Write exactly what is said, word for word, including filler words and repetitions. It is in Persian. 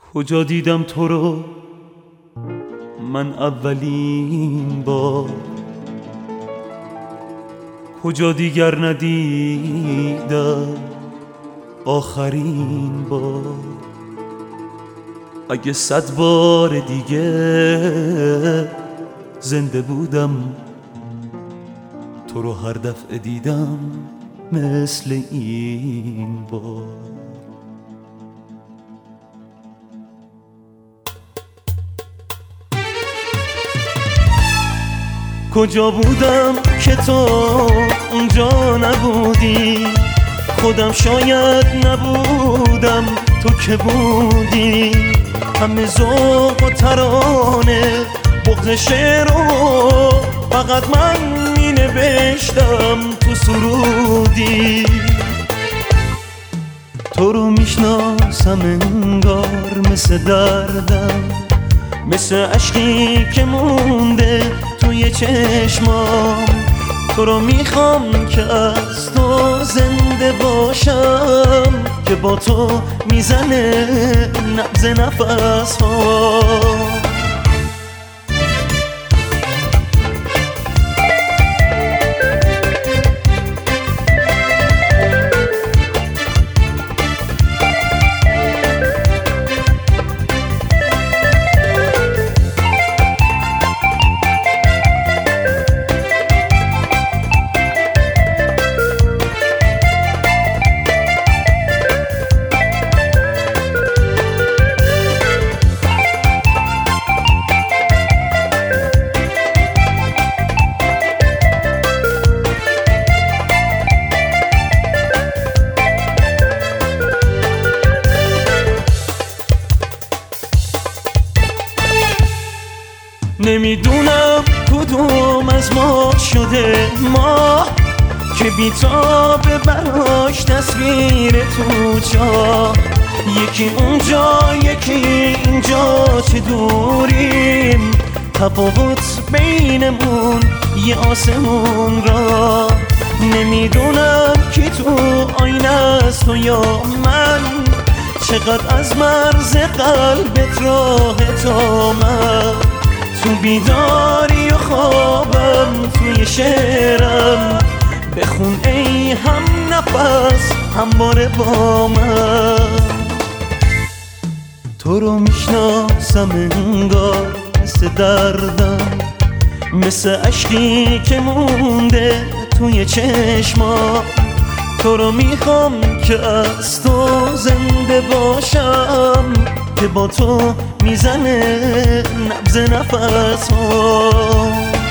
کجا دیدم تو رو من اولین بار، کجا دیگر ندیدم آخرین بار. اگه صد بار دیگه زنده بودم تو رو هر دفعه دیدم مثل این بار. کجا بودم که تو اونجا نبودی، خودم شاید نبودم تو که بودی. همه ذوق و ترانه بغض شعر رو فقط من می نوشتم تو سرودی. تو رو میشناسم انگار مثل دردم، مثل عشقی که مونده توی چشمام. تو رو میخوام که از تو زنده باشم، که با تو میزنه نبض نفس ها. نمیدونم کدوم از ما شده ما که بی‌تابه براش تصویر تو جا. یکی اونجا یکی اینجا چه دوریم، تفاوت بینمون یه آسمون را. نمیدونم کی تو آینه است تو یا من، چقدر از مرز قلبت راهت آمد. تو بیداری و خوابم توی شعرم بخون ای هم نفس همواره با من. تو رو میشناسم انگار مثل دردم، مثل عشقی که مونده توی چشمام. تو رو میخوام که از تو زنده باشم، که با تو میزنه نبض نفس ها.